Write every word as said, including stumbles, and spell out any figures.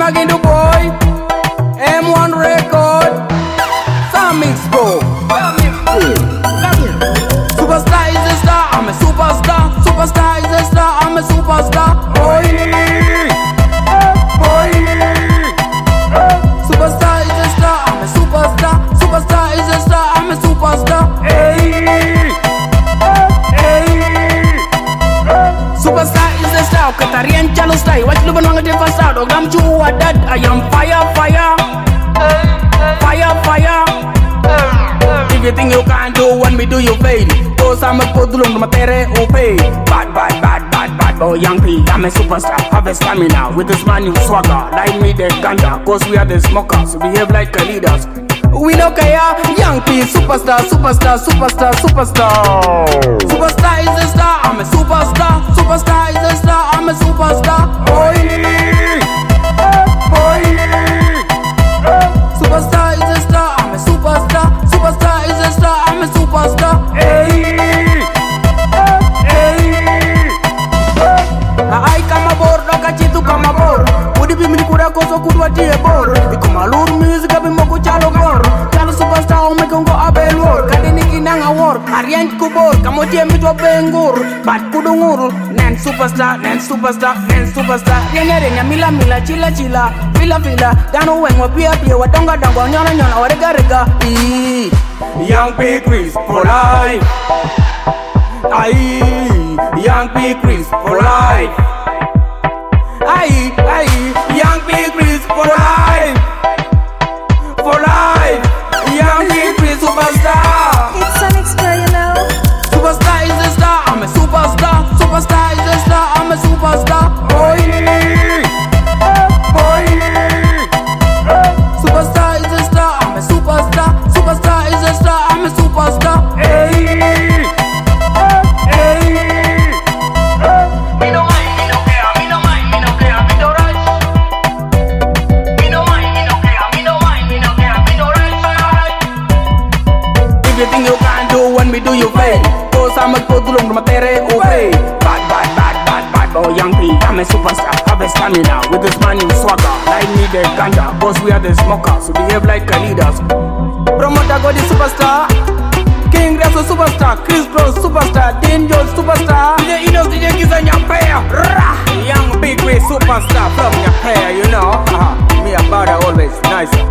Magendo boy, M one record, Samix bro. Superstar is a star, I'm a superstar. Superstar is a star, I'm a superstar. Boy, boy. Superstar is a star, I'm a superstar. Superstar is a star, I'm a superstar. Hey, hey. Superstar is a star, Katarian chalo style. What you belong to the first star? Dog, I'm chua dad. I am fire, fire, fire, fire. If you think you can't do what me do, you fail. Cause I'm a podulong my tere pay. Bad, bad, bad, bad, bad boy, young P. I'm a superstar, have a stamina. With this man you swagger, like me the ganja. Cause we are the smokers, behave like leaders. We no care, young P, superstar, superstar, superstar, superstar. Superstar is a star, I'm a superstar. Superstar is a star, I'm a superstar. Boy, boy. Superstar is a star, I'm a superstar. Superstar is a star, I'm a superstar. Hey, hey. I come aboard, Nakachitu come aboard. Would it be me kura koso kudwa tie bor? Ikoma lur music abi moko chalo gor. Chalo superstar me kongo abel wor. Kadini kinang award, arrange kubor. Kamo tie mitwa bengur, bat kudungur. Nen superstar, nen superstar, nen superstar. Renya renya mila mila chila chila. Fila fila, dano wengwa pia pia. Wadonga donga nyona nyona warega rega. Eee. Young P Chris for life. Aye, Young P Chris for life. Aye, aye, Young P Chris for life. For life, Young P Chris superstar. It's Samix bro, you know. Superstar is a star, I'm a superstar. Superstar is a star, I'm a superstar. Boy, boy. Superstar is a star, I'm a superstar. Superstar is a star, I'm a superstar. Hey, hey. Me no mind, me no care, me no mind, me no care, me no rush. Me no mind, me no care, me no mind, me no care, me no rush. If you think you can't do what me do, you fail. Cause I'm a podulong my tere obey. Bad, bad, bad, bad, bad boy, young P. I'm a superstar, have a stamina. With this man you swagger, like me the ganja. Cause we are the smokers, we behave like leaders. Promoter go the superstar. King Reso superstar. Chris Bro superstar. Dean Jones superstar. D J Inos, D J Kiza Nyampea. Young big way superstar from Nyampea, you know. Me about always nice.